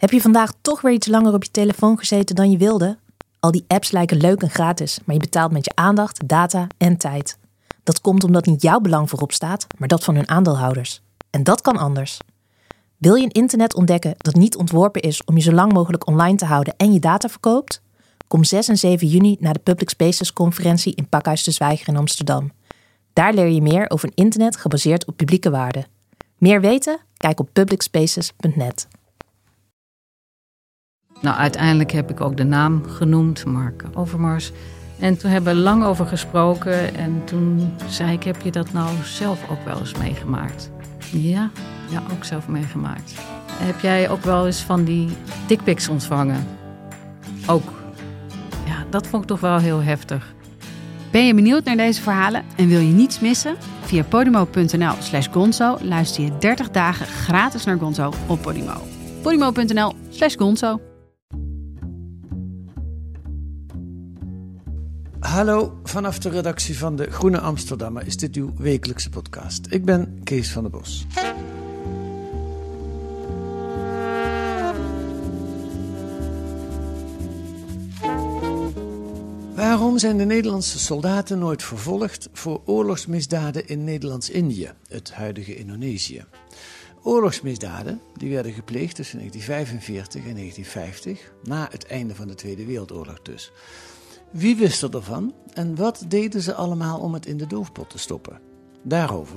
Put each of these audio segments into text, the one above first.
Heb je vandaag toch weer iets langer op je telefoon gezeten dan je wilde? Al die apps lijken leuk en gratis, maar je betaalt met je aandacht, data en tijd. Dat komt omdat niet jouw belang voorop staat, maar dat van hun aandeelhouders. En dat kan anders. Wil je een internet ontdekken dat niet ontworpen is om je zo lang mogelijk online te houden en je data verkoopt? Kom 6 en 7 juni naar de Public Spaces conferentie in Pakhuis de Zwijger in Amsterdam. Daar leer je meer over een internet gebaseerd op publieke waarden. Meer weten? Kijk op publicspaces.net. Nou, uiteindelijk heb ik ook de naam genoemd, Mark Overmars. En toen hebben we lang over gesproken. En toen zei ik, heb je dat nou zelf ook wel eens meegemaakt? Ja, ook zelf meegemaakt. Heb jij ook wel eens van die dickpics ontvangen? Ook. Ja, dat vond ik toch wel heel heftig. Ben je benieuwd naar deze verhalen en wil je niets missen? Via podimo.nl/Gonzo luister je 30 dagen gratis naar Gonzo op Podimo. podimo.nl/Gonzo. Hallo, vanaf de redactie van de Groene Amsterdammer is dit uw wekelijkse podcast. Ik ben Kees van der Bos. Waarom zijn de Nederlandse soldaten nooit vervolgd voor oorlogsmisdaden in Nederlands-Indië, het huidige Indonesië? Oorlogsmisdaden die werden gepleegd tussen 1945 en 1950, na het einde van de Tweede Wereldoorlog dus. Wie wist ervan en wat deden ze allemaal om het in de doofpot te stoppen? Daarover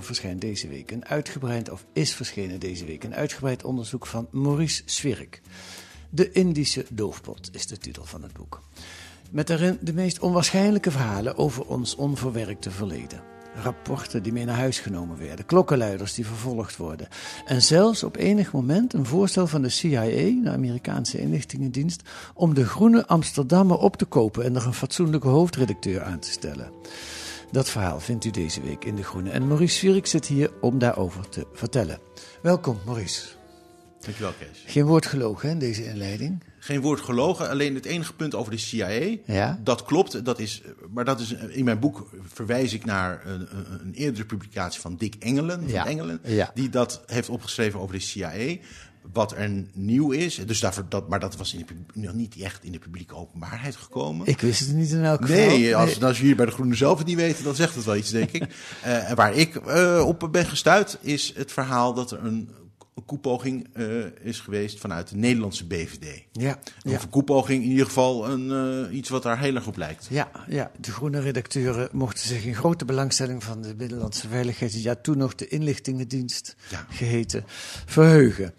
is verschenen deze week een uitgebreid onderzoek van Maurice Zwirk. De Indische doofpot is de titel van het boek. Met daarin de meest onwaarschijnlijke verhalen over ons onverwerkte verleden. Rapporten die mee naar huis genomen werden, klokkenluiders die vervolgd worden. En zelfs op enig moment een voorstel van de CIA, de Amerikaanse inlichtingendienst, om de Groene Amsterdammer op te kopen en er een fatsoenlijke hoofdredacteur aan te stellen. Dat verhaal vindt u deze week in De Groene. En Maurice Zwirk zit hier om daarover te vertellen. Welkom, Maurice. Dankjewel, Kees. Geen woord gelogen in deze inleiding? Geen woord gelogen, alleen het enige punt over de CIA. Ja? Dat klopt, maar in mijn boek verwijs ik naar een eerdere publicatie van Dick Engelen. Ja. Die dat heeft opgeschreven over de CIA. Wat er nieuw is, dus maar dat was nog niet echt in de publieke openbaarheid gekomen. Ik wist het niet in elk geval. Nee, als je hier bij de Groenen zelf het niet weet, dan zegt het wel iets, denk ik. En waar ik op ben gestuurd is het verhaal dat er een koepoging is geweest vanuit de Nederlandse BVD. Ja. Of een koepoging, in ieder geval iets wat daar heel erg op lijkt. Ja, de groene redacteuren mochten zich in grote belangstelling van de Binnenlandse Veiligheid, ja toen nog de inlichtingendienst geheten, verheugen.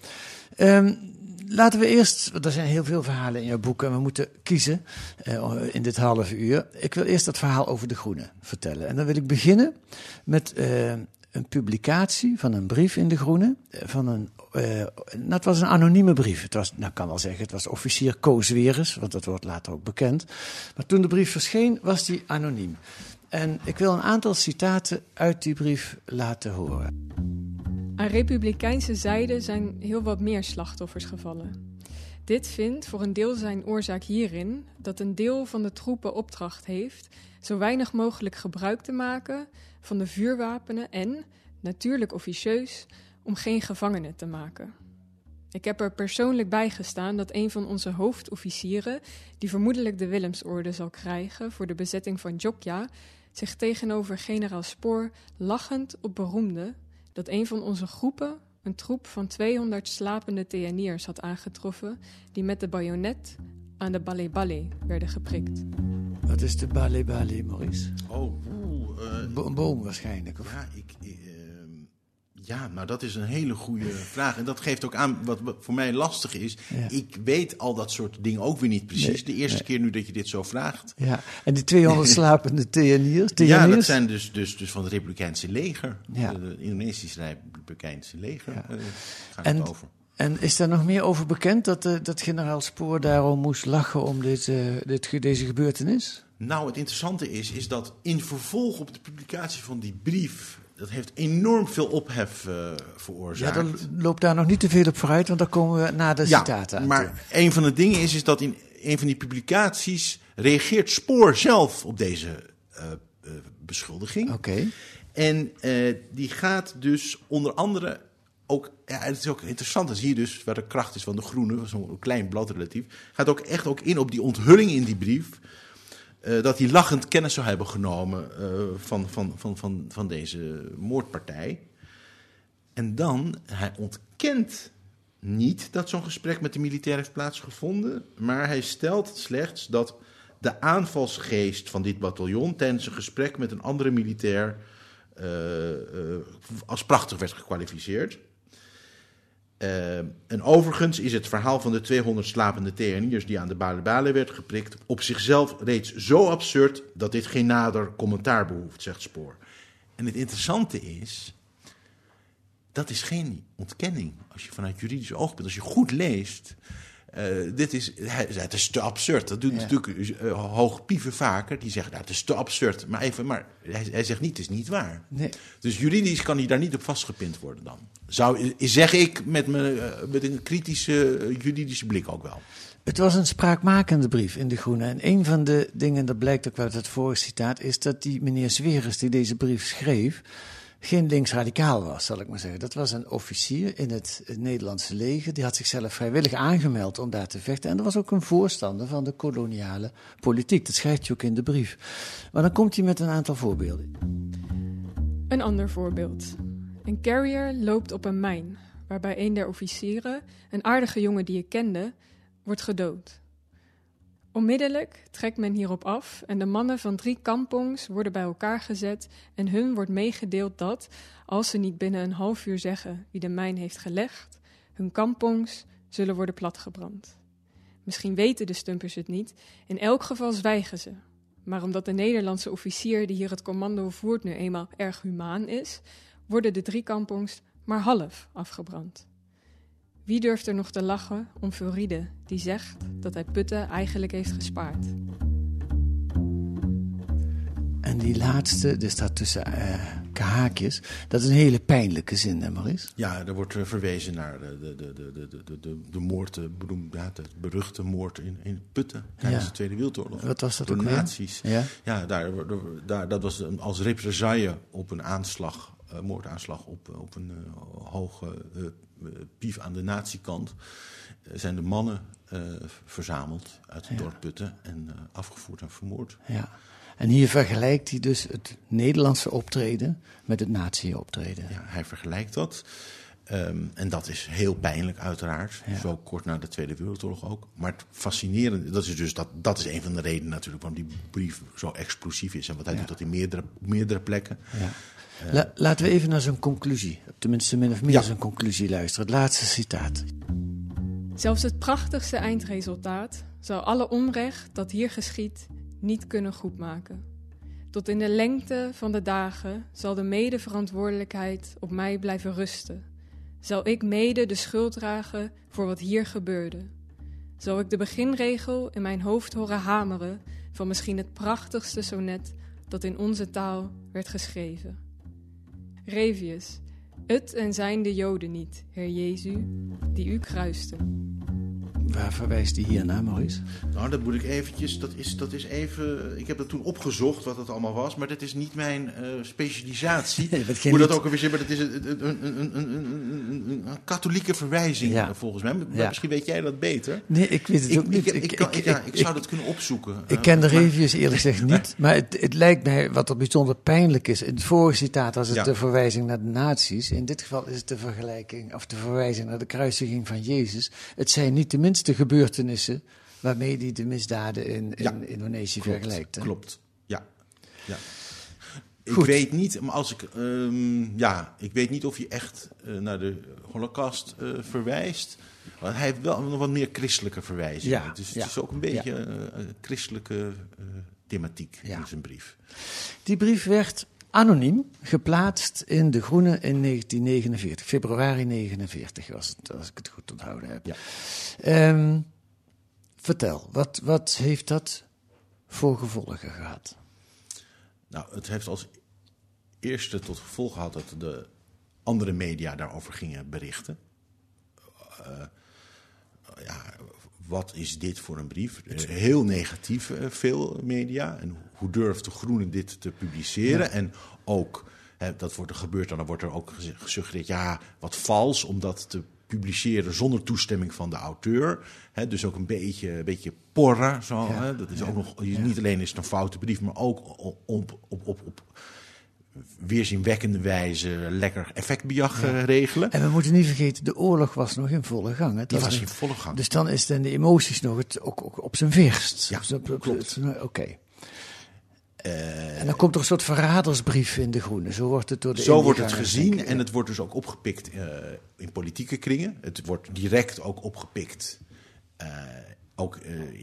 Laten we eerst, er zijn heel veel verhalen in jouw boek en we moeten kiezen in dit half uur. Ik wil eerst het verhaal over de Groene vertellen. En dan wil ik beginnen met een publicatie van een brief in De Groene. Het was een anonieme brief. Het was officier Koos Weres, want dat wordt later ook bekend. Maar toen de brief verscheen, was die anoniem. En ik wil een aantal citaten uit die brief laten horen. Aan republikeinse zijde zijn heel wat meer slachtoffers gevallen. Dit vindt voor een deel zijn oorzaak hierin dat een deel van de troepen opdracht heeft zo weinig mogelijk gebruik te maken van de vuurwapenen en, natuurlijk officieus, om geen gevangenen te maken. Ik heb er persoonlijk bij gestaan dat een van onze hoofdofficieren, die vermoedelijk de Willemsorde zal krijgen voor de bezetting van Jogja, zich tegenover generaal Spoor lachend op beroemde dat een van onze groepen een troep van 200 slapende TNI'ers had aangetroffen die met de bajonet aan de balé-balé werden geprikt. Wat is de balé-balé, Maurice? Een boom waarschijnlijk, of? Nou dat is een hele goede vraag. En dat geeft ook aan wat voor mij lastig is. Ja. Ik weet al dat soort dingen ook weer niet precies. De eerste keer nu dat je dit zo vraagt. Ja, en die 200 slapende TNI'ers? Ja, dat zijn dus van het Republikeinse leger. Ja. De Indonesische Republikeinse leger gaat het over. En is daar nog meer over bekend dat generaal Spoor daarom moest lachen om deze gebeurtenis? Nou, het interessante is dat in vervolg op de publicatie van die brief, dat heeft enorm veel ophef veroorzaakt. Ja, dan loopt daar nog niet te veel op vooruit, want dan komen we na de citaten aan. Maar een van de dingen is dat in een van die publicaties reageert Spoor zelf op deze beschuldiging. Oké. En die gaat dus onder andere het is ook interessant. Dan zie je dus waar de kracht is van de Groenen, zo'n klein blad relatief. Gaat ook echt ook in op die onthulling in die brief. Dat hij lachend kennis zou hebben genomen van deze moordpartij. En dan, hij ontkent niet dat zo'n gesprek met de militair heeft plaatsgevonden, maar hij stelt slechts dat de aanvalsgeest van dit bataljon tijdens een gesprek met een andere militair als prachtig werd gekwalificeerd. En overigens is het verhaal van de 200 slapende TNI'ers die aan de Bale werd geprikt op zichzelf reeds zo absurd dat dit geen nader commentaar behoeft, zegt Spoor. En het interessante is, dat is geen ontkenning als je vanuit juridisch oogpunt, als je goed leest. Het is te absurd. Dat doet natuurlijk Hoogpieven vaker. Die zeggen, het is te absurd. Maar hij zegt niet, het is niet waar. Nee. Dus juridisch kan hij daar niet op vastgepind worden dan. Zeg ik met een kritische juridische blik ook wel. Het was een spraakmakende brief in De Groene. En een van de dingen, dat blijkt ook uit het vorige citaat, is dat die meneer Sweres die deze brief schreef, geen linksradicaal was, zal ik maar zeggen. Dat was een officier in het Nederlandse leger. Die had zichzelf vrijwillig aangemeld om daar te vechten. En dat was ook een voorstander van de koloniale politiek. Dat schrijft hij ook in de brief. Maar dan komt hij met een aantal voorbeelden. Een ander voorbeeld. Een carrier loopt op een mijn, waarbij een der officieren, een aardige jongen die ik kende, wordt gedood. Onmiddellijk trekt men hierop af en de mannen van 3 kampongs worden bij elkaar gezet en hun wordt meegedeeld dat, als ze niet binnen een half uur zeggen wie de mijn heeft gelegd, hun kampongs zullen worden platgebrand. Misschien weten de stumpers het niet, in elk geval zwijgen ze. Maar omdat de Nederlandse officier die hier het commando voert nu eenmaal erg humaan is, worden de 3 kampongs maar half afgebrand. Wie durft er nog te lachen om Furide, die zegt dat hij Putten eigenlijk heeft gespaard? En die laatste, er staat tussen haakjes, dat is een hele pijnlijke zin, hè Maurice? Ja, er wordt verwezen naar de moord, het beruchte moord in Putten tijdens de Tweede Wereldoorlog. Wat was dat door ook nazi's. Ja, ja dat was als represaille op een aanslag, moordaanslag op een hoge pief aan de nazi-kant. Zijn de mannen verzameld uit het dorp Putten en afgevoerd en vermoord. Ja. En hier vergelijkt hij dus het Nederlandse optreden met het nazi-optreden. Ja, hij vergelijkt dat. En dat is heel pijnlijk uiteraard. Ja. Zo kort na de Tweede Wereldoorlog ook. Maar het fascinerende, dat is een van de redenen natuurlijk waarom die brief zo explosief is. En wat hij doet dat in meerdere plekken. Ja. Laten we even naar zijn conclusie, tenminste min of meer zijn conclusie luisteren. Het laatste citaat. Zelfs het prachtigste eindresultaat zal alle onrecht dat hier geschiedt niet kunnen goedmaken. Tot in de lengte van de dagen zal de medeverantwoordelijkheid op mij blijven rusten. Zal ik mede de schuld dragen voor wat hier gebeurde. Zal ik de beginregel in mijn hoofd horen hameren van misschien het prachtigste sonnet dat in onze taal werd geschreven. Revius, het en zijn de Joden niet, Heer Jezu, die u kruisten. Waar verwijst hij hier naar, Maurice? Nou, dat moet ik eventjes, dat is even, ik heb dat toen opgezocht wat het allemaal was, maar dat is niet mijn specialisatie. Hoe dat ook alweer zit, maar dat is een katholieke verwijzing volgens mij. Maar misschien weet jij dat beter. Nee, ik weet het ook niet. Ik zou dat kunnen opzoeken. Ik ken de Revius eerlijk gezegd niet, maar het lijkt mij wat er bijzonder pijnlijk is. In het vorige citaat was het de verwijzing naar de nazi's. In dit geval is het de verwijzing naar de kruisiging van Jezus. Het zijn niet de minste gebeurtenissen waarmee hij de misdaden in Indonesië vergelijkt. Hè? Klopt, ja. Ik weet niet, maar ik weet niet of je echt naar de Holocaust verwijst. Want hij heeft wel nog wat meer christelijke verwijzingen. Ja, dus het is ook een beetje een christelijke thematiek in zijn brief. Die brief werd anoniem geplaatst in De Groene in 1949. Februari 1949 was het, als ik het goed onthouden heb. Ja. Vertel, wat heeft dat voor gevolgen gehad? Nou, het heeft als eerste tot gevolg gehad dat de andere media daarover gingen berichten. Wat is dit voor een brief? Heel negatief, veel media. En hoe durft De Groene dit te publiceren? Ja. En ook Dat wordt er gebeurd en dan wordt er ook gesuggereerd, wat vals om dat te publiceren zonder toestemming van de auteur. Dus ook een beetje porren. Zo, Ja. Dat is ook nog, niet alleen is het een foute brief, maar ook op weerzinwekkende wijze lekker effectbejag regelen. En we moeten niet vergeten, de oorlog was nog in volle gang. Hè? Die was in volle gang. Dus dan is de emoties nog ook op zijn verst. Ja, klopt. Oké. En dan komt er een soort verradersbrief in de Groene. Zo wordt het door de Zo wordt het ingangers, gezien denk ik. en het wordt dus ook opgepikt in politieke kringen. Het wordt direct ook opgepikt, ook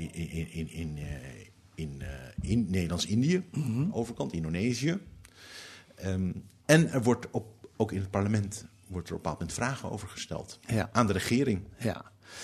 in Nederlands-Indië, overkant, Indonesië. En er wordt ook in het parlement wordt er op een bepaald moment vragen over gesteld aan de regering. Ja.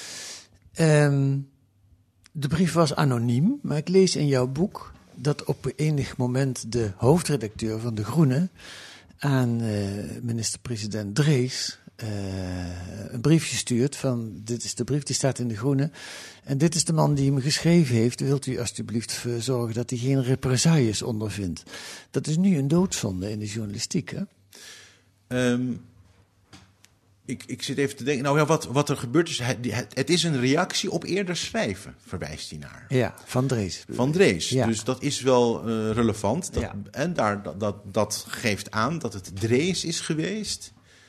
De brief was anoniem, maar ik lees in jouw boek dat op enig moment de hoofdredacteur van De Groene aan minister-president Drees een briefje stuurt van: dit is de brief, die staat in De Groene. En dit is de man die hem geschreven heeft. Wilt u alstublieft zorgen dat hij geen represailles ondervindt? Dat is nu een doodzonde in de journalistiek, hè? Ik zit even te denken, wat er gebeurt is, het is een reactie op eerder schrijven, verwijst hij naar. Ja, van Drees. Van Drees, Ja. dus dat is wel relevant. En dat geeft aan dat het Drees is geweest.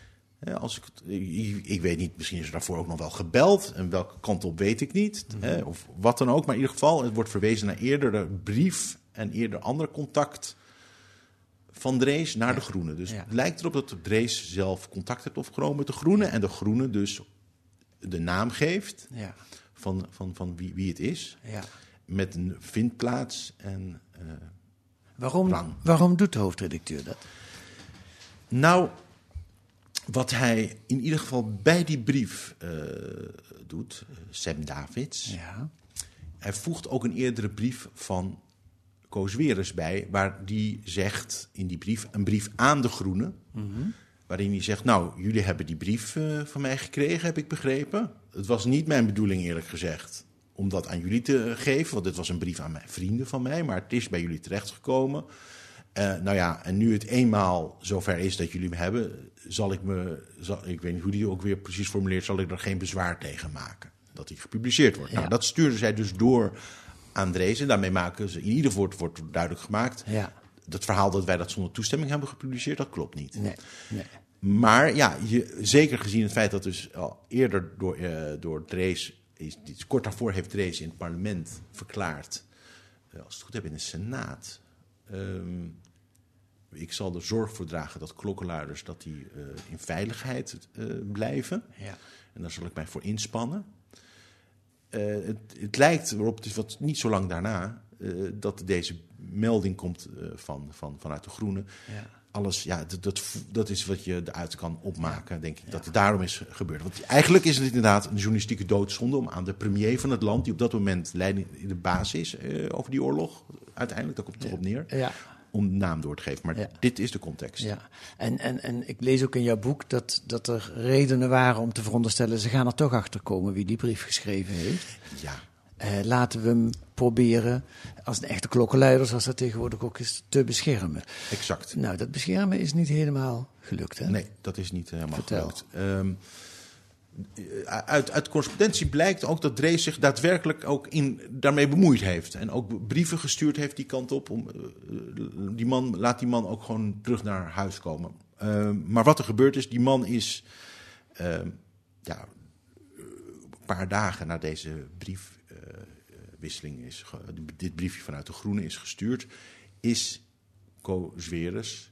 Ik weet niet, misschien is er daarvoor ook nog wel gebeld. En welke kant op weet ik niet. Of wat dan ook, maar in ieder geval, het wordt verwezen naar eerdere brief en eerder ander contact van Drees naar De Groene. Dus het lijkt erop dat Drees zelf contact heeft opgenomen met De Groene. En De Groene dus de naam geeft van wie het is. Ja. Met een vindplaats en rang. Waarom doet de hoofdredacteur dat? Nou, wat hij in ieder geval bij die brief doet, Sem Davids. Ja. Hij voegt ook een eerdere brief van Koos Weres bij, waar die zegt in die brief, een brief aan De Groene, waarin hij zegt, nou, jullie hebben die brief van mij gekregen, heb ik begrepen. Het was niet mijn bedoeling, eerlijk gezegd, om dat aan jullie te geven, want dit was een brief aan mijn vrienden van mij, maar het is bij jullie terechtgekomen. En nu het eenmaal zover is dat jullie hem hebben, ik weet niet hoe die ook weer precies formuleert, zal ik er geen bezwaar tegen maken dat hij gepubliceerd wordt. Ja. Nou, dat stuurden zij dus door aan Drees en daarmee maken ze, in ieder geval wordt duidelijk gemaakt, dat verhaal dat wij dat zonder toestemming hebben gepubliceerd, dat klopt niet. Nee. Maar ja, zeker gezien het feit dat dus al eerder door Drees, kort daarvoor heeft Drees in het parlement verklaard, als ik het goed heb in de Senaat, ik zal er zorg voor dragen dat klokkenluiders in veiligheid blijven. Ja. En daar zal ik mij voor inspannen. Het lijkt erop, het is wat niet zo lang daarna, dat deze melding komt vanuit De Groene. Ja. Alles, dat is wat je eruit kan opmaken, denk ik, dat het daarom is gebeurd. Want eigenlijk is het inderdaad een journalistieke doodzonde om aan de premier van het land, die op dat moment leiding in de baas is over die oorlog, uiteindelijk, daar komt het erop neer, om de naam door te geven. Maar dit is de context. Ja. En ik lees ook in jouw boek dat er redenen waren om te veronderstellen, ze gaan er toch achter komen wie die brief geschreven heeft. Ja. Laten we hem proberen, als een echte klokkenluider, zoals dat tegenwoordig ook is, te beschermen. Exact. Nou, dat beschermen is niet helemaal gelukt, hè? Nee, dat is niet helemaal gelukt. Uit correspondentie blijkt ook dat Drees zich daadwerkelijk ook daarmee bemoeid heeft. En ook brieven gestuurd heeft die kant op. Laat die man ook gewoon terug naar huis komen. Maar wat er gebeurd is, die man is een paar dagen na deze briefwisseling, dit briefje vanuit De Groene is gestuurd, is Koos Weres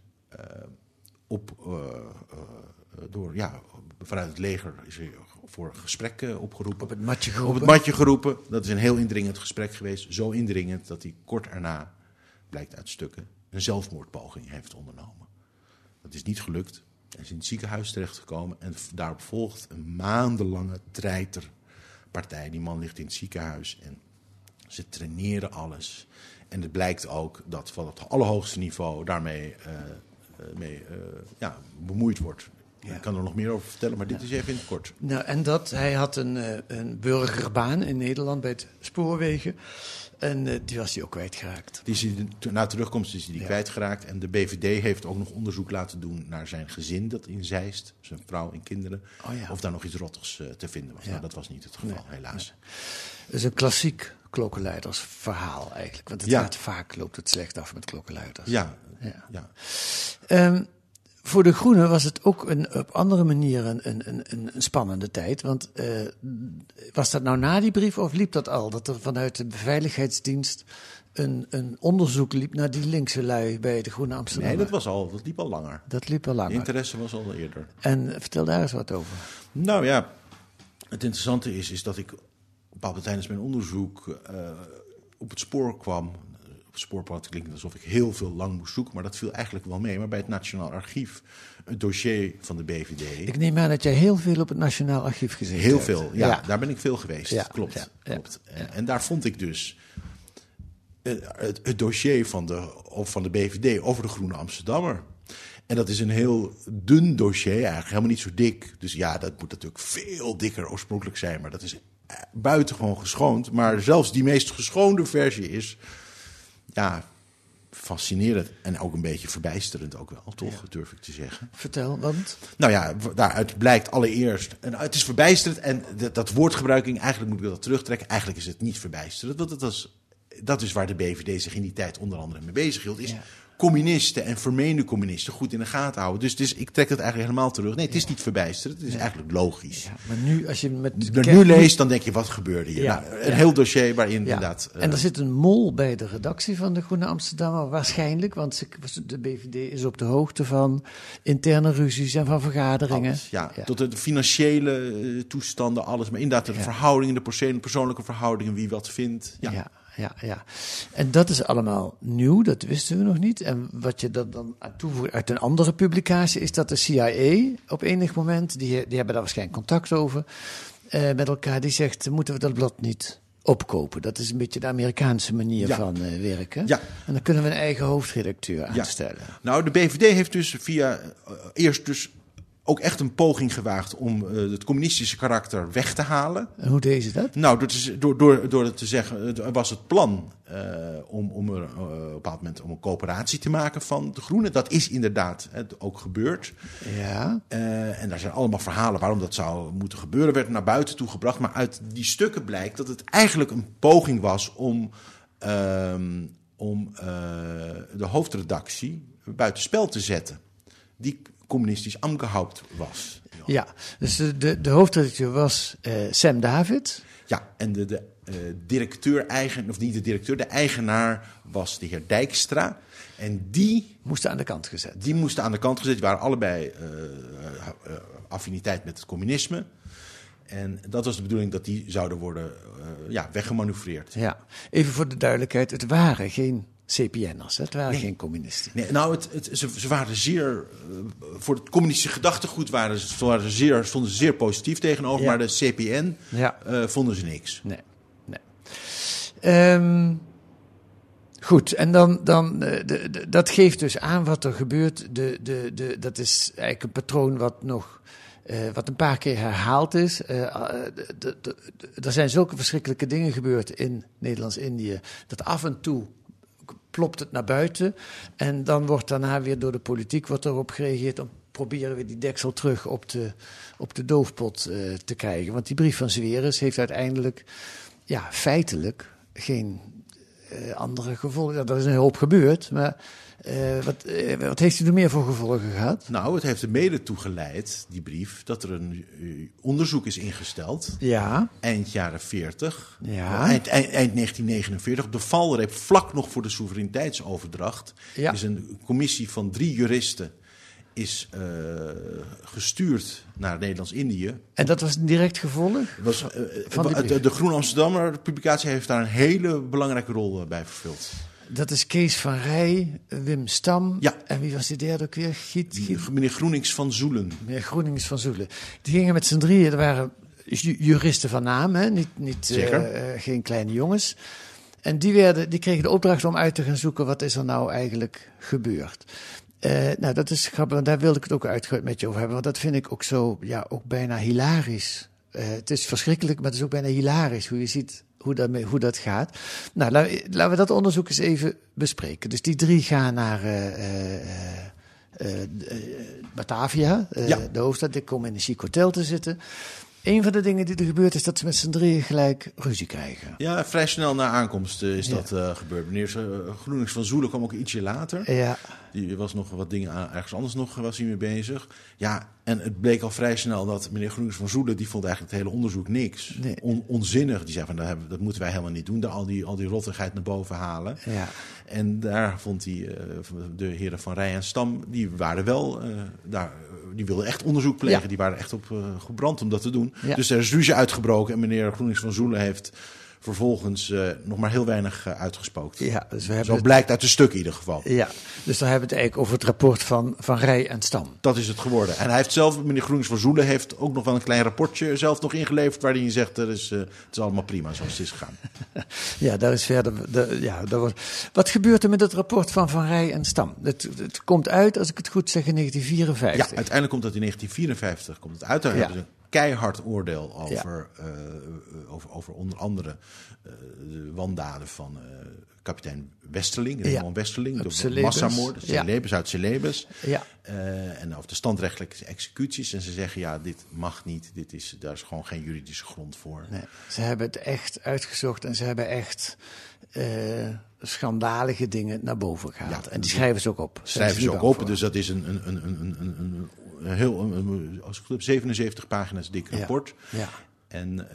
vanuit het leger is er voor een gesprek opgeroepen. Op het matje geroepen. Dat is een heel indringend gesprek geweest. Zo indringend dat hij kort erna, blijkt uit stukken, een zelfmoordpoging heeft ondernomen. Dat is niet gelukt. Hij is in het ziekenhuis terechtgekomen en daarop volgt een maandenlange treiterpartij. Die man ligt in het ziekenhuis en ze traineren alles. En het blijkt ook dat van het allerhoogste niveau daarmee bemoeid wordt. Ik kan er nog meer over vertellen, maar dit is even in het kort. Nou, en hij had een burgerbaan in Nederland bij het spoorwegen. En die was hij ook kwijtgeraakt. Na terugkomst is hij die kwijtgeraakt. En de BVD heeft ook nog onderzoek laten doen naar zijn gezin dat in Zeist, zijn vrouw en kinderen. Of daar nog iets rottigs te vinden was. Nou, dat was niet het geval, helaas. Het is een klassiek klokkenluidersverhaal eigenlijk. Want het gaat vaak, loopt het slecht af met klokkenluiders. Ja. Voor de Groenen was het ook op andere manieren een spannende tijd. Want was dat nou na die brief of liep dat al? Dat er vanuit de beveiligheidsdienst een onderzoek liep naar die linkse lui bij de Groene Amsterdam? Nee, dat liep al langer. Dat liep al langer. De interesse was al eerder. En vertel daar eens wat over. Nou ja, het interessante is dat ik tijdens mijn onderzoek op het spoor kwam. Op het spoorpad klinkt alsof ik heel veel lang moest zoeken, maar dat viel eigenlijk wel mee. Maar bij het Nationaal Archief, het dossier van de BVD... Ik neem aan dat jij heel veel op het Nationaal Archief gezeten hebt. Heel veel, ja. Daar ben ik veel geweest, klopt. En daar vond ik dus het dossier van de BVD over de Groene Amsterdammer. En dat is een heel dun dossier, eigenlijk helemaal niet zo dik. Dus ja, dat moet natuurlijk veel dikker oorspronkelijk zijn, maar dat is buitengewoon geschoond. Maar zelfs die meest geschoonde versie is... Ja, fascinerend en ook een beetje verbijsterend ook wel, toch? Durf ik te zeggen. Vertel, want? Nou ja, daaruit blijkt allereerst... En het is verbijsterend en dat woordgebruiking, eigenlijk moet ik dat terugtrekken. Eigenlijk is het niet verbijsterend, want dat is waar de BVD zich in die tijd onder andere mee bezig hield. Is communisten en vermeende communisten goed in de gaten houden. Dus ik trek het eigenlijk helemaal terug. Nee, het is niet verbijsterend, het is eigenlijk logisch. Ja, maar nu, als je nu leest, dan denk je, wat gebeurde hier? Ja, nou, een heel dossier waarin inderdaad... En er zit een mol bij de redactie van de Groene Amsterdammer, waarschijnlijk, want de BVD is op de hoogte van interne ruzies en van vergaderingen. Alles, tot de financiële toestanden, alles. Maar inderdaad, de verhoudingen, de persoonlijke verhoudingen, wie wat vindt. Ja. En dat is allemaal nieuw, dat wisten we nog niet. En wat je dan aan toevoegt uit een andere publicatie is dat de CIA op enig moment, die hebben daar waarschijnlijk contact over met elkaar, die zegt, moeten we dat blad niet opkopen? Dat is een beetje de Amerikaanse manier van werken. Ja. En dan kunnen we een eigen hoofdredacteur aanstellen. Nou, de BVD heeft dus eerst dus ook echt een poging gewaagd om het communistische karakter weg te halen. En hoe deed ze dat? Nou, door het te zeggen, was het plan om op een bepaald moment om een coöperatie te maken van de Groenen. Dat is inderdaad ook gebeurd. Ja. En daar zijn allemaal verhalen waarom dat zou moeten gebeuren. Werd naar buiten toe gebracht. Maar uit die stukken blijkt dat het eigenlijk een poging was om de hoofdredactie buitenspel te zetten. Die communistisch Amgehaupt was. Ja, dus de hoofdredacteur was Sam David. Ja, en de directeur-eigenaar, of niet de directeur, de eigenaar was de heer Dijkstra. En die moesten aan de kant gezet. Die moesten aan de kant gezet. Die waren allebei affiniteit met het communisme. En dat was de bedoeling dat die zouden worden weggemanoeuvreerd. Ja, even voor de duidelijkheid, het waren geen CPN'ers, het waren geen communisten. Nee, nou, ze waren zeer... voor het communistische gedachtegoed stonden ze zeer positief tegenover, maar de CPN vonden ze niks. Nee. Goed, en dan dat geeft dus aan wat er gebeurt. Dat is eigenlijk een patroon wat een paar keer herhaald is. Er zijn zulke verschrikkelijke dingen gebeurd in Nederlands-Indië, dat af en toe plopt het naar buiten. En dan wordt daarna weer door de politiek erop gereageerd om proberen we die deksel terug op de doofpot te krijgen. Want die brief van Zwerus heeft uiteindelijk feitelijk geen andere gevolgen. Er is een hoop gebeurd, maar wat heeft hij er meer voor gevolgen gehad? Nou, het heeft er mede toe geleid, die brief, dat er een onderzoek is ingesteld. Ja. Eind jaren 40. Ja. Eind 1949. Op de valreep, vlak nog voor de soevereiniteitsoverdracht, is een commissie van 3 juristen is gestuurd naar Nederlands-Indië. En dat was een direct gevolg? De Groene Amsterdammer publicatie heeft daar een hele belangrijke rol bij vervuld. Dat is Kees van Rij, Wim Stam. Ja. En wie was die derde ook weer? Meneer Groenings van Zoelen. Meneer Groenings van Zoelen. Die gingen met z'n drieën, er waren juristen van naam, hè? Niet geen kleine jongens. En die kregen de opdracht om uit te gaan zoeken wat is er nou eigenlijk gebeurd. Nou, dat is grappig, want daar wilde ik het ook uitgebreid met je over hebben. Want dat vind ik ook zo, ook bijna hilarisch. Het is verschrikkelijk, maar het is ook bijna hilarisch hoe je ziet hoe dat gaat. Nou, laten we dat onderzoek eens even bespreken. Dus die 3 gaan naar Batavia, de hoofdstad. Die komen in een chic hotel te zitten. Een van de dingen die er gebeurt is dat ze met z'n 3 gelijk ruzie krijgen. Ja, vrij snel na aankomst is dat gebeurd. Meneer Groenings van Zoelen kwam ook ietsje later. Ja. Die was nog wat dingen ergens anders nog was hij mee bezig. Ja, en het bleek al vrij snel dat meneer Groenings van Zoelen, die vond eigenlijk het hele onderzoek niks. Nee. Onzinnig. Die zei van, dat moeten wij helemaal niet doen. Al die rottigheid naar boven halen. Ja. En daar vond hij, de heren Van Rij en Stam, die waren wel die wilden echt onderzoek plegen. Ja. Die waren echt op gebrand om dat te doen. Ja. Dus er is ruzie uitgebroken en meneer Groenings van Zoelen heeft vervolgens nog maar heel weinig uitgespookt. Ja, dus zo blijkt uit de stuk in ieder geval. Ja, dus dan hebben we het eigenlijk over het rapport van Rij en Stam. Dat is het geworden. En hij heeft zelf, meneer Groenings van Zoelen, heeft ook nog wel een klein rapportje zelf nog ingeleverd waarin hij zegt, het is allemaal prima zoals het is gegaan. Ja, daar is verder. Wat gebeurt er met het rapport van Rij en Stam? Het komt uit, als ik het goed zeg, in 1954. Ja, uiteindelijk komt dat in 1954 komt het uit. Daar hebben ze keihard oordeel over onder andere de wandaden van kapitein Westerling, Raymond Westerling, de massamoord, Celebes uit Celebes. Ja. En over de standrechtelijke executies. En ze zeggen, dit mag niet, daar is gewoon geen juridische grond voor. Nee, ze hebben het echt uitgezocht en ze hebben echt schandalige dingen naar boven gehaald. En die schrijven ze ook op. Dus dat is een heel, als ik het 77 pagina's dik rapport. Ja. En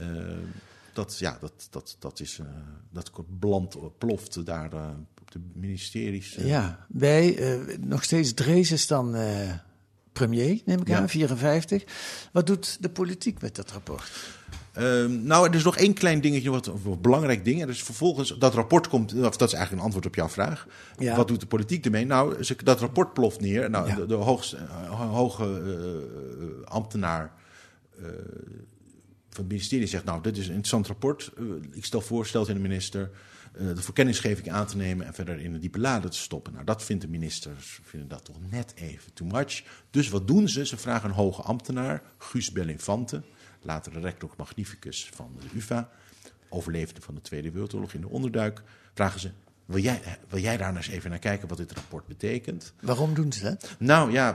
dat ploft daar op de ministeries. Ja, nog steeds Drees is dan premier, neem ik aan, 54. Wat doet de politiek met dat rapport? Er is nog één klein dingetje, wat belangrijk ding. Dus vervolgens, dat rapport komt, dat is eigenlijk een antwoord op jouw vraag. Ja. Wat doet de politiek ermee? Dat rapport ploft neer. De hoge ambtenaar van het ministerie zegt, dit is een interessant rapport. Ik stel voor, stelt in de minister, de verkenningsgeving aan te nemen en verder in een diepe lade te stoppen. Dat vindt de ministers dat toch net even too much. Dus wat doen ze? Ze vragen een hoge ambtenaar, Guus Belinfante, later de rector magnificus van de UvA, overlevende van de Tweede Wereldoorlog in de onderduik, vragen ze, wil jij daar eens even naar kijken wat dit rapport betekent? Waarom doen ze dat? Nou ja,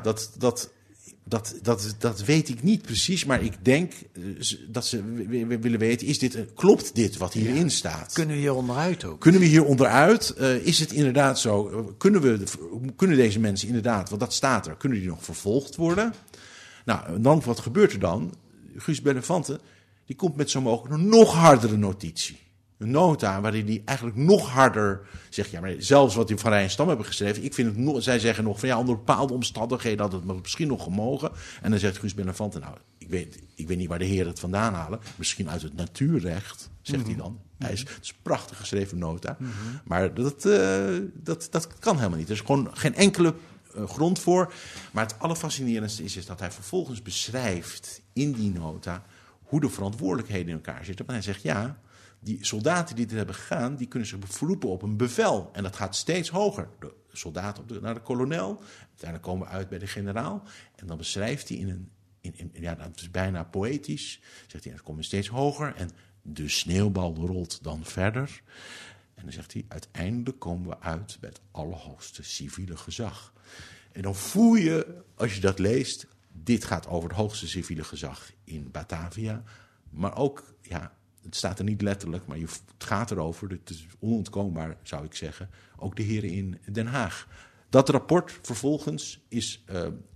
dat weet ik niet precies, maar ik denk dat ze willen weten, klopt dit wat hierin staat? Kunnen we hier onderuit ook? Kunnen we hier onderuit? Is het inderdaad zo? Kunnen deze mensen inderdaad, want dat staat er, kunnen die nog vervolgd worden? Nou, dan wat gebeurt er dan? Guus Belinfante, die komt met zo mogelijk een nog hardere notitie. Een nota waarin hij eigenlijk nog harder zegt, maar zelfs wat die Van Rij en Stam hebben geschreven, ik vind het zij zeggen nog van onder bepaalde omstandigheden had het misschien nog gemogen. En dan zegt Guus Belinfante, ik weet niet waar de heren het vandaan halen. Misschien uit het natuurrecht, zegt hij dan. Het is een prachtig geschreven nota. Maar dat kan helemaal niet. Er is gewoon geen enkele grond voor. Maar het allerfascinerendste is dat hij vervolgens beschrijft in die nota hoe de verantwoordelijkheden in elkaar zitten. Want hij zegt, die soldaten die dit hebben gedaan, die kunnen zich beroepen op een bevel. En dat gaat steeds hoger. De soldaat naar de kolonel. Uiteindelijk komen we uit bij de generaal. En dan beschrijft hij dat is bijna poëtisch. Zegt hij, dan komen we steeds hoger. En de sneeuwbal rolt dan verder. En dan zegt hij, uiteindelijk komen we uit bij het allerhoogste civiele gezag. En dan voel je, als je dat leest, dit gaat over het hoogste civiele gezag in Batavia. Maar ook, het staat er niet letterlijk, maar het gaat erover. Het is onontkoombaar, zou ik zeggen. Ook de heren in Den Haag. Dat rapport vervolgens is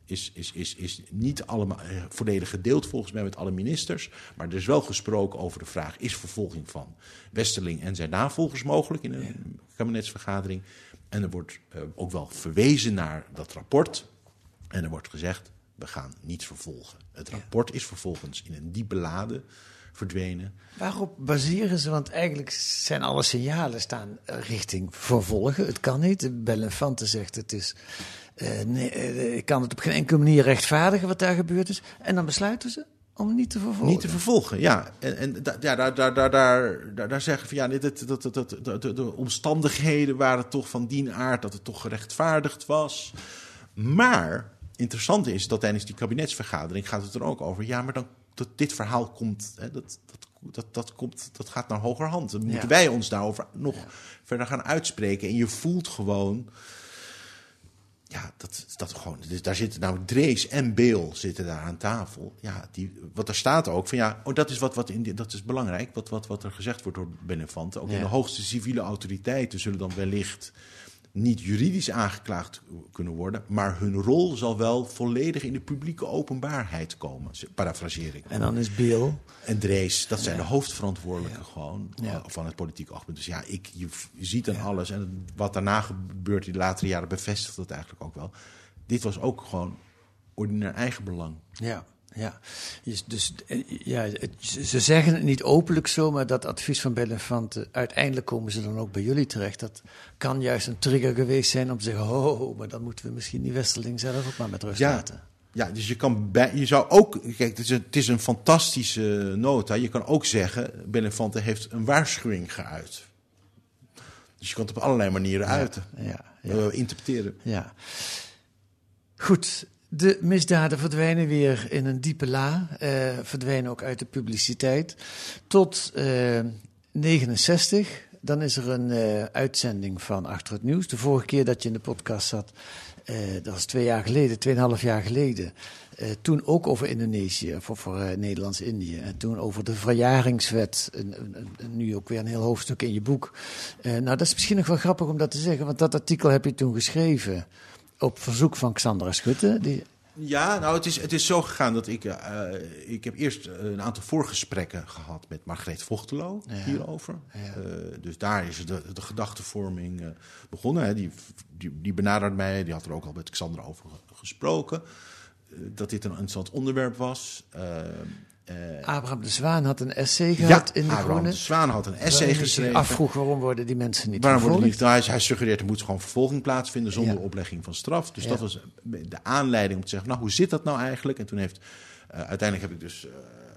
niet allemaal volledig gedeeld volgens mij met alle ministers. Maar er is wel gesproken over de vraag, is vervolging van Westerling en zijn navolgers mogelijk in een kabinetsvergadering? En er wordt ook wel verwezen naar dat rapport. En er wordt gezegd, we gaan niets vervolgen. Het rapport is vervolgens in een diepe lade verdwenen. Waarop baseren ze? Want eigenlijk zijn alle signalen staan richting vervolgen. Het kan niet. Belinfante zegt het is. Ik kan het op geen enkele manier rechtvaardigen wat daar gebeurd is. En dan besluiten ze om niet te vervolgen. Niet te vervolgen, ja. Daar zeggen van de omstandigheden waren toch van die aard dat het toch gerechtvaardigd was. Maar interessant is dat tijdens die kabinetsvergadering gaat het er ook over. Ja, maar dan dit verhaal komt, hè, dat gaat naar hogerhand. Dan moeten wij ons daarover nog verder gaan uitspreken. En je voelt gewoon, dat gewoon. Dus daar zitten nou Drees en Beel zitten daar aan tafel. Ja, wat er staat ook van dat is dat is belangrijk. Wat er gezegd wordt door Benefante. Ook in de hoogste civiele autoriteiten zullen dan wellicht niet juridisch aangeklaagd kunnen worden, maar hun rol zal wel volledig in de publieke openbaarheid komen. Parafraseer ik. En dan is Beel en Drees, dat zijn de hoofdverantwoordelijken gewoon van het politieke oogpunt. Dus je ziet dan alles. En wat daarna gebeurt in de latere jaren bevestigt dat eigenlijk ook wel. Dit was ook gewoon ordinair eigenbelang. Ja. Dus ze zeggen het niet openlijk zo, maar dat advies van Benefante, uiteindelijk komen ze dan ook bij jullie terecht. Dat kan juist een trigger geweest zijn om te zeggen, maar dan moeten we misschien die Westerling zelf ook maar met rust laten. Ja, dus je zou ook, kijk, het is een fantastische nota. Je kan ook zeggen, Benefante heeft een waarschuwing geuit. Dus je kan het op allerlei manieren uiten, interpreteren. Ja. Goed. De misdaden verdwijnen weer in een diepe la, verdwijnen ook uit de publiciteit. Tot 69, dan is er een uitzending van Achter het Nieuws. De vorige keer dat je in de podcast zat, dat was 2,5 jaar geleden. Toen ook over Indonesië, voor Nederlands-Indië. En toen over de verjaringswet, nu ook weer een heel hoofdstuk in je boek. Dat is misschien nog wel grappig om dat te zeggen, want dat artikel heb je toen geschreven op verzoek van Xandra Schutte. Ja, nou, het is zo gegaan dat ik heb eerst een aantal voorgesprekken gehad met Margreet Vochtelo hierover. Ja. Dus daar is de gedachtevorming begonnen. Hè. Die benaderde mij, die had er ook al met Xandra over gesproken. Dat dit een interessant onderwerp was. Abraham de Zwaan had een essay gehad in de Groene. Abraham de Zwaan had een essay geschreven. Afvroeg waarom worden die mensen niet vervolgd? Hij suggereert er moet gewoon vervolging plaatsvinden zonder oplegging van straf. Dus dat was de aanleiding om te zeggen, hoe zit dat nou eigenlijk? En toen uiteindelijk heb ik dus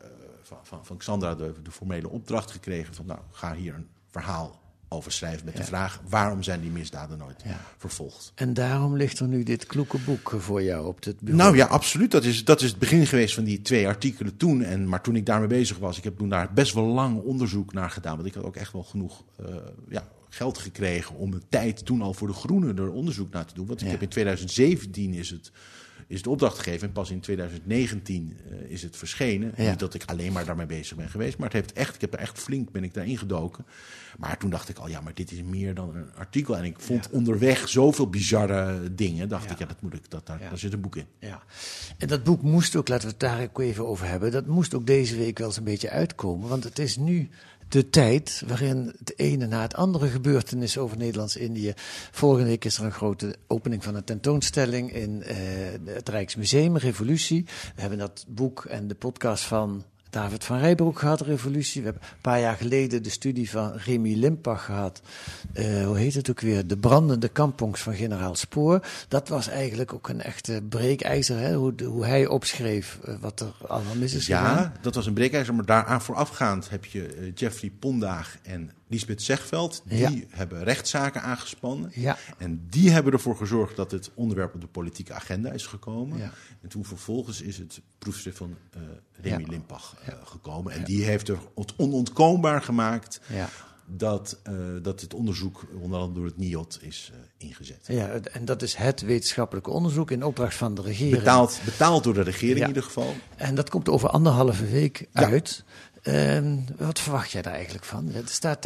van Xandra de formele opdracht gekregen van, ga hier een verhaal over schrijven met de vraag, waarom zijn die misdaden nooit vervolgd? En daarom ligt er nu dit kloeke boek voor jou op het bureau. Nou ja, absoluut. Dat is het begin geweest van die 2 artikelen toen. Maar toen ik daarmee bezig was, ik heb toen daar best wel lang onderzoek naar gedaan. Want ik had ook echt wel genoeg geld gekregen om de tijd toen al voor de Groene er onderzoek naar te doen. Want ik heb in 2017 is de opdracht gegeven en pas in 2019 is het verschenen. Niet dat ik alleen maar daarmee bezig ben geweest, maar ik heb er echt flink daarin gedoken. Maar toen dacht ik al, maar dit is meer dan een artikel. En ik vond onderweg zoveel bizarre dingen. Dacht ik, daar zit een boek in. Ja. En dat boek moest ook, laten we het daar ook even over hebben, dat moest ook deze week wel eens een beetje uitkomen. Want het is nu de tijd waarin het ene na het andere gebeurtenis over Nederlands-Indië. Volgende week is er een grote opening van een tentoonstelling in het Rijksmuseum, Revolutie. We hebben dat boek en de podcast van David van Rijbroek gehad, Revolutie. We hebben een paar jaar geleden de studie van Remy Limpach gehad. Hoe heet het ook weer? De brandende kampongs van generaal Spoor. Dat was eigenlijk ook een echte breekijzer, hè? Hoe hij opschreef wat er allemaal mis is gegaan. Ja, dat was een breekijzer, maar daaraan voorafgaand heb je Jeffrey Pondaag en Liesbeth Zegveld. Die hebben rechtszaken aangespannen. Ja. En die hebben ervoor gezorgd dat het onderwerp op de politieke agenda is gekomen. Ja. En toen vervolgens is het proefschrift van Remy Limpach gekomen. En die heeft er het onontkoombaar gemaakt dat het onderzoek onder andere door het NIOD is ingezet. Ja, en dat is het wetenschappelijke onderzoek in opdracht van de regering. Betaald door de regering in ieder geval. En dat komt over 1,5 week uit. Wat verwacht jij daar eigenlijk van? Staat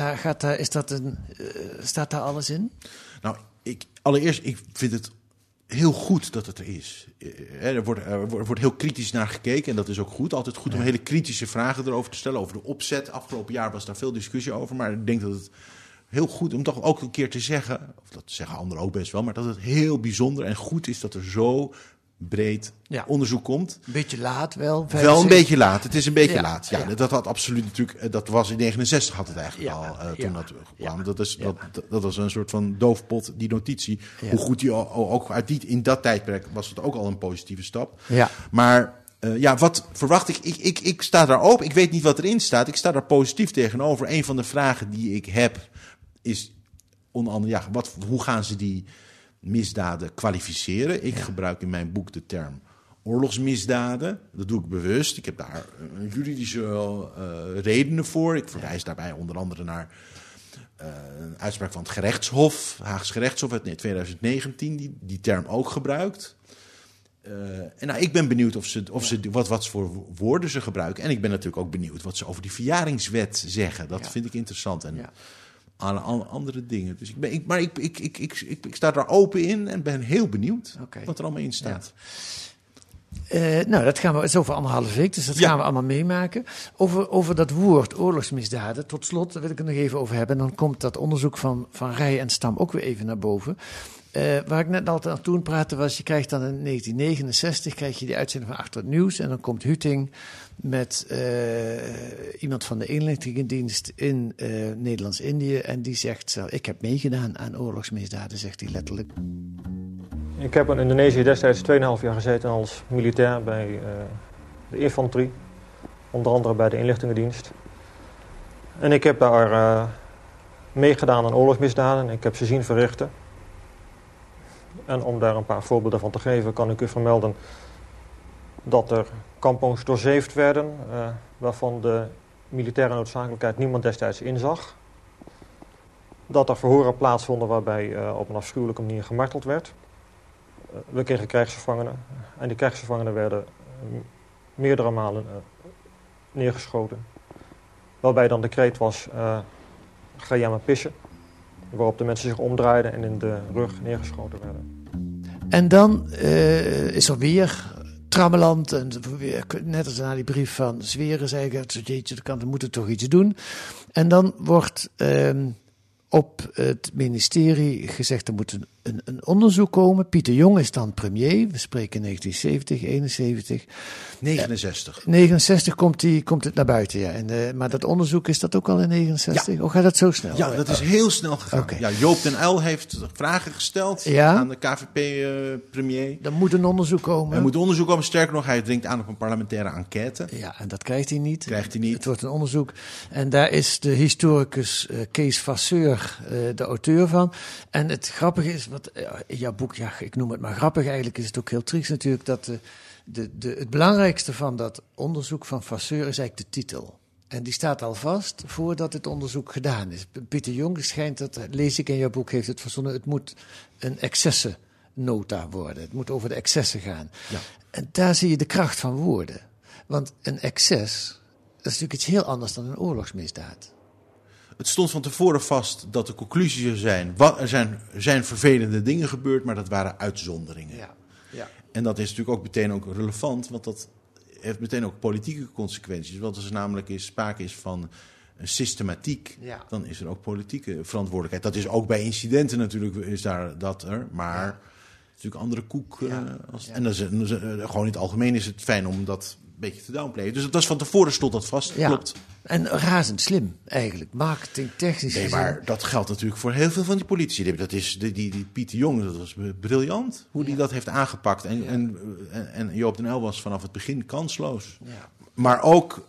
daar alles in? Nou, ik vind het heel goed dat het er is. Er wordt heel kritisch naar gekeken en dat is ook goed. Altijd goed om hele kritische vragen erover te stellen. Over de opzet. Afgelopen jaar was daar veel discussie over. Maar ik denk dat het heel goed om toch ook een keer te zeggen, of dat zeggen anderen ook best wel, maar dat het heel bijzonder en goed is dat er zo breed onderzoek komt. Een beetje laat wel. Wel een beetje laat. Het is een beetje laat. Ja, dat had absoluut natuurlijk. Dat was in 69 had het eigenlijk al toen dat kwam. Dat was een soort van doofpot, die notitie. Ja. Hoe goed die ook in dat tijdperk was het ook al een positieve stap. Ja. Maar wat verwacht ik? Ik sta daar open. Ik weet niet wat erin staat. Ik sta daar positief tegenover. Een van de vragen die ik heb is onder andere, hoe gaan ze die misdaden kwalificeren. Ik gebruik in mijn boek de term oorlogsmisdaden. Dat doe ik bewust. Ik heb daar juridische redenen voor. Ik verwijs daarbij onder andere naar een uitspraak van het gerechtshof, Haags gerechtshof uit 2019, die term ook gebruikt. Ik ben benieuwd wat voor woorden ze gebruiken. En ik ben natuurlijk ook benieuwd wat ze over die verjaringswet zeggen. Dat vind ik interessant. En alle andere dingen. Dus ik sta daar open in en ben heel benieuwd wat er allemaal in staat. Dat gaan we, het is over 1,5 week, dus dat gaan we allemaal meemaken. Over dat woord, oorlogsmisdaden, tot slot, daar wil ik het nog even over hebben. En dan komt dat onderzoek van Rij en Stam ook weer even naar boven. Waar ik net altijd aan toen praatte was, je krijgt dan in 1969 krijg je die uitzending van Achter het Nieuws. En dan komt Huting met iemand van de inlichtingendienst in Nederlands-Indië. En die zegt, ik heb meegedaan aan oorlogsmisdaden, zegt hij letterlijk. Ik heb in Indonesië destijds 2,5 jaar gezeten als militair bij de infanterie. Onder andere bij de inlichtingendienst. En ik heb daar meegedaan aan oorlogsmisdaden. Ik heb ze zien verrichten. En om daar een paar voorbeelden van te geven, kan ik u vermelden dat er kampongs doorzeefd werden, waarvan de militaire noodzakelijkheid niemand destijds inzag. Dat er verhoren plaatsvonden waarbij op een afschuwelijke manier gemarteld werd. We kregen krijgsgevangenen en die krijgsgevangenen werden meerdere malen neergeschoten. Waarbij dan de kreet was, ga jij maar pissen. Waarop de mensen zich omdraaiden en in de rug neergeschoten werden. En dan is er weer trammeland. En weer, net als na die brief van Zweren zeggen, jeetje, dan moeten we toch iets doen. En dan wordt op het ministerie gezegd, er moet een onderzoek komen. Pieter Jong is dan premier. We spreken 1970, 71. 69. 69 komt het naar buiten, ja. Maar dat onderzoek, is dat ook al in 69? Of gaat dat zo snel? Ja, dat is heel snel gegaan. Okay. Ja, Joop den Uyl heeft vragen gesteld aan de KVP-premier. Er moet een onderzoek komen. Er moet onderzoek komen. Sterker nog, hij dringt aan op een parlementaire enquête. Ja, en dat krijgt hij niet. Het wordt een onderzoek. En daar is de historicus Kees Vasseur de auteur van. En het grappige is, in jouw boek, ik noem het maar grappig, eigenlijk is het ook heel triest natuurlijk, dat het belangrijkste van dat onderzoek van Vasseur is eigenlijk de titel. En die staat al vast voordat het onderzoek gedaan is. Pieter Jong schijnt, dat lees ik in jouw boek, heeft het verzonnen, het moet een excessennota worden. Het moet over de excessen gaan. Ja. En daar zie je de kracht van woorden. Want een excess, dat is natuurlijk iets heel anders dan een oorlogsmisdaad. Het stond van tevoren vast dat de conclusie zou zijn, er zijn vervelende dingen gebeurd, maar dat waren uitzonderingen. Ja. Ja. En dat is natuurlijk ook meteen ook relevant, want dat heeft meteen ook politieke consequenties. Want als er namelijk sprake is van een systematiek, dan is er ook politieke verantwoordelijkheid. Dat is ook bij incidenten natuurlijk, is daar dat er, maar het is natuurlijk andere koek. En dat is, gewoon in het algemeen is het fijn om dat een beetje te downplayen. Dus dat is van tevoren stond dat vast, klopt. En razend slim eigenlijk, marketingtechnisch. Nee, maar dat geldt natuurlijk voor heel veel van die politici. Dat is die Pieter Jong, dat was briljant hoe die dat heeft aangepakt. En Joop den Uyl was vanaf het begin kansloos. Ja. Maar ook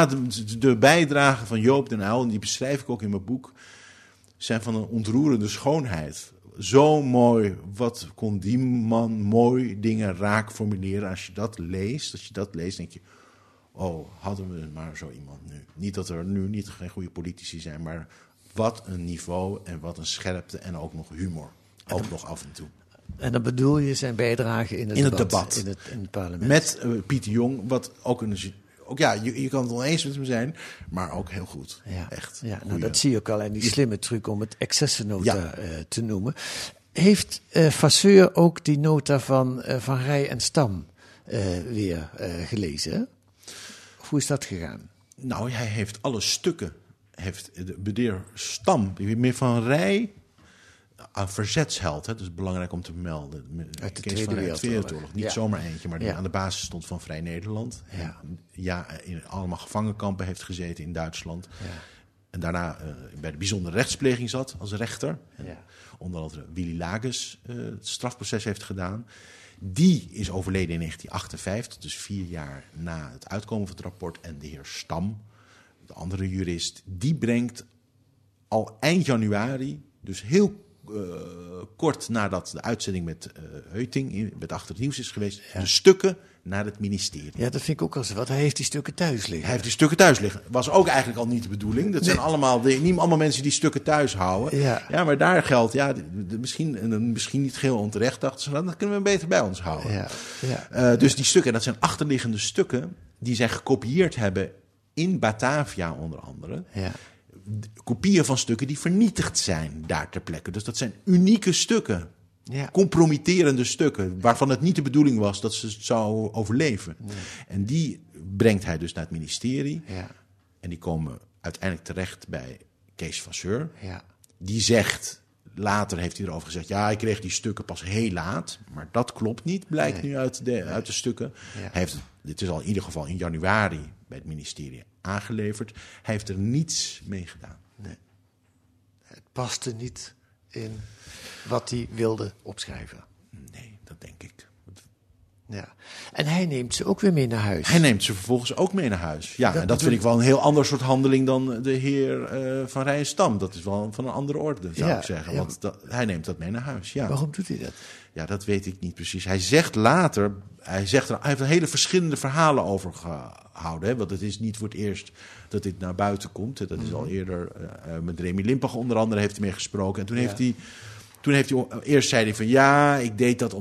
de bijdragen van Joop den Uyl, en die beschrijf ik ook in mijn boek, zijn van een ontroerende schoonheid. Zo mooi, wat kon die man mooi dingen raak formuleren. Als je dat leest, denk je, oh, hadden we maar zo iemand nu. Niet dat er nu geen goede politici zijn, maar wat een niveau en wat een scherpte en ook nog humor. Ook nog af en toe. En dan bedoel je zijn bijdrage in het debat. In het parlement. Met Pieter Jong, wat ook je kan het oneens met hem zijn, maar ook heel goed. Ja, echt. Ja, dat zie je ook al in die slimme truc om het excessennota te noemen. Heeft Vasseur ook die nota van Rij en Stam weer gelezen? Of hoe is dat gegaan? Nou, hij heeft alle stukken. De heer Stam, meer van Rij, een verzetsheld. Hè, dus belangrijk om te melden. Uit de Tweede Wereldoorlog. Niet zomaar eentje, maar die aan de basis stond van Vrij Nederland. In allemaal gevangenkampen heeft gezeten in Duitsland. Ja. En daarna bij de bijzondere rechtspleging zat als rechter. Ja. Onder andere Willy Lages het strafproces heeft gedaan. Die is overleden in 1958, dus 4 jaar na het uitkomen van het rapport. En de heer Stam, de andere jurist, die brengt al eind januari, dus heel kort nadat de uitzending met Heuting met Achter het Nieuws is geweest, de stukken naar het ministerie. Ja, dat vind ik ook al zo wat. Hij heeft die stukken thuis liggen. Hij heeft die stukken thuis liggen. Was ook eigenlijk al niet de bedoeling. Dat zijn niet allemaal mensen die stukken thuis houden. Ja, maar daar geldt, misschien niet geheel onterecht, dachten ze, dat kunnen we beter bij ons houden. Dus die stukken, en dat zijn achterliggende stukken, die zij gekopieerd hebben in Batavia onder andere. Ja. Kopieën van stukken die vernietigd zijn daar ter plekke. Dus dat zijn unieke stukken. Ja. Compromitterende stukken, waarvan het niet de bedoeling was dat ze het zou overleven. Nee. En die brengt hij dus naar het ministerie. Ja. En die komen uiteindelijk terecht bij Kees Vasseur. Ja. Die zegt, later heeft hij erover gezegd, ja, ik kreeg die stukken pas heel laat. Maar dat klopt niet, blijkt nu uit de stukken. Ja. Dit is al in ieder geval in januari bij het ministerie aangeleverd. Hij heeft er niets mee gedaan. Nee. Het paste niet in wat hij wilde opschrijven. Nee, dat denk ik. Ja. En hij neemt ze ook weer mee naar huis. Hij neemt ze vervolgens ook mee naar huis. Ja, en dat vind ik wel een heel ander soort handeling dan de heer Van Rijen-Stam. Dat is wel van een andere orde, zou ik zeggen. Want hij neemt dat mee naar huis. Ja. Waarom doet hij dat? Ja, dat weet ik niet precies. Hij zegt later, hij heeft er hele verschillende verhalen over gehouden. Hè? Want het is niet voor het eerst dat dit naar buiten komt. Dat is al eerder met Remy Limpach onder andere heeft hij mee gesproken. En toen heeft hij eerst zei hij van ja, ik deed dat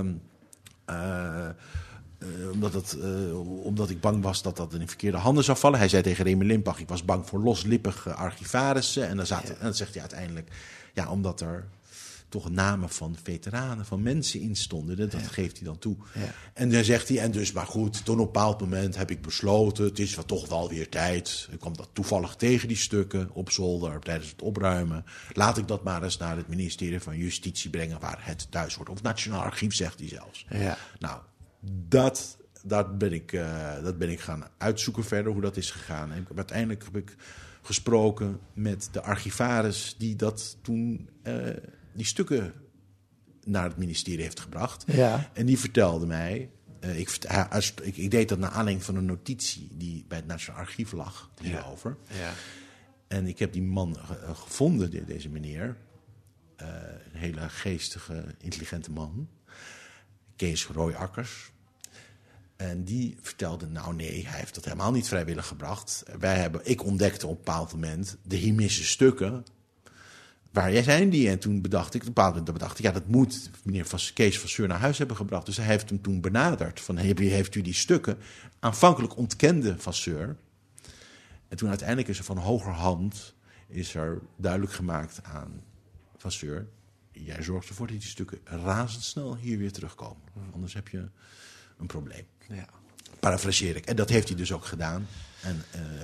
omdat ik bang was dat dat in verkeerde handen zou vallen. Hij zei tegen Remy Limpach, ik was bang voor loslippige archivarissen. En dan zegt hij uiteindelijk, ja, omdat er toch namen van veteranen, van mensen in stonden. Dat geeft hij dan toe. Ja. En dan zegt hij, en dus maar goed, toen op een bepaald moment heb ik besloten, het is toch wel weer tijd. Ik kwam dat toevallig tegen, die stukken, op zolder, tijdens het opruimen. Laat ik dat maar eens naar het ministerie van Justitie brengen, waar het thuis hoort. Of het Nationaal Archief, zegt hij zelfs. Ja. Nou, dat ben ik gaan uitzoeken verder, hoe dat is gegaan. En uiteindelijk heb ik gesproken met de archivaris die dat toen die stukken naar het ministerie heeft gebracht. Ja. En die vertelde mij, ik deed dat naar aanleiding van een notitie die bij het Nationaal Archief lag hierover. Ja. En ik heb die man gevonden, deze meneer, een hele geestige, intelligente man, Kees Rooiakkers. En die vertelde, nou nee, hij heeft dat helemaal niet vrijwillig gebracht. Ik ontdekte op een bepaald moment de Himische stukken. Waar zijn die? En toen bedacht ik, ja, dat moet meneer Kees Vasseur naar huis hebben gebracht. Dus hij heeft hem toen benaderd. Van, heeft u die stukken? Aanvankelijk ontkende Vasseur. En toen uiteindelijk is er van hogerhand duidelijk gemaakt aan Vasseur, jij zorgt ervoor dat die stukken razendsnel hier weer terugkomen. Anders heb je een probleem. Ja. Parafraseer ik. En dat heeft hij dus ook gedaan. En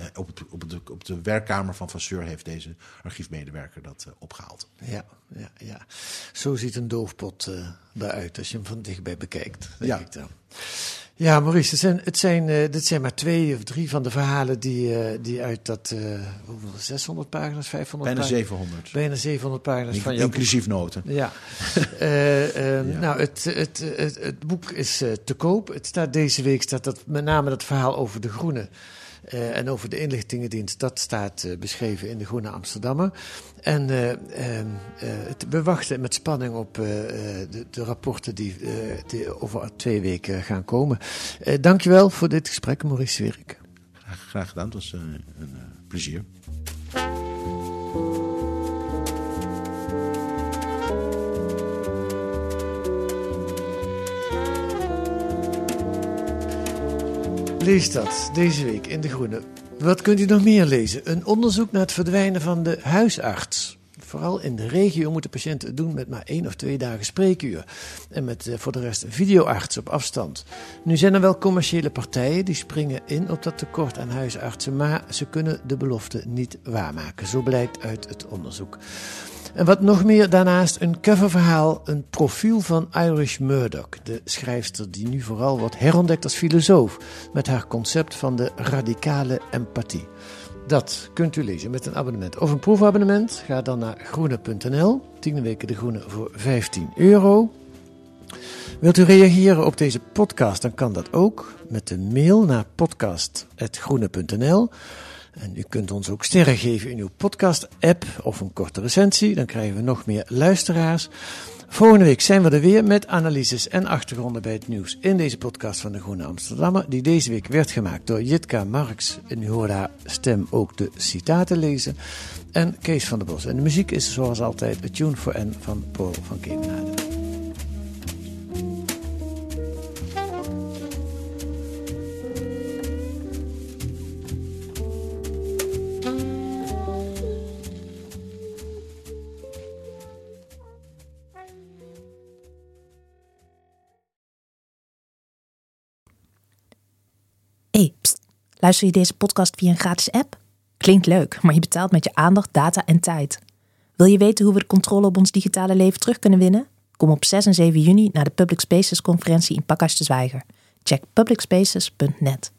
op de werkkamer van Vasseur heeft deze archiefmedewerker dat opgehaald. Ja. Zo ziet een doofpot eruit als je hem van dichtbij bekijkt. Denk ik dan. Ja, Maurice, dit zijn maar 2 of 3 van de verhalen die uit dat 600 pagina's, 500 Bijna pagina's? 700. Bijna 700 pagina's van jou. Inclusief noten. Ja. Nou, het boek is te koop. Het staat deze week, met name dat verhaal over de Groene en over de inlichtingendienst, dat staat beschreven in de Groene Amsterdammer. En we wachten met spanning op de rapporten die over 2 weken gaan komen. Dankjewel voor dit gesprek, Maurice Zwierik. Graag gedaan, het was een plezier. Lees dat deze week in De Groene. Wat kunt u nog meer lezen? Een onderzoek naar het verdwijnen van de huisarts. Vooral in de regio moeten patiënten het doen met maar 1 of 2 dagen spreekuur. En met voor de rest een videoarts op afstand. Nu zijn er wel commerciële partijen die springen in op dat tekort aan huisartsen. Maar ze kunnen de belofte niet waarmaken. Zo blijkt uit het onderzoek. En wat nog meer daarnaast, een coververhaal, een profiel van Iris Murdoch. De schrijfster die nu vooral wordt herontdekt als filosoof. Met haar concept van de radicale empathie. Dat kunt u lezen met een abonnement of een proefabonnement. Ga dan naar groene.nl. 10 weken De Groene voor €15. Wilt u reageren op deze podcast, dan kan dat ook met een mail naar podcast@groene.nl. En u kunt ons ook sterren geven in uw podcast-app of een korte recensie. Dan krijgen we nog meer luisteraars. Volgende week zijn we er weer met analyses en achtergronden bij het nieuws in deze podcast van de Groene Amsterdammer, die deze week werd gemaakt door Jitka Marx. En u hoorde haar stem ook de citaten lezen. En Kees van der Bos. En de muziek is zoals altijd A Tune for N van Paul van Kemenade. Hey, pst, luister je deze podcast via een gratis app? Klinkt leuk, maar je betaalt met je aandacht, data en tijd. Wil je weten hoe we de controle op ons digitale leven terug kunnen winnen? Kom op 6 en 7 juni naar de Public Spaces conferentie in Pakhuis de Zwijger. Check publicspaces.net.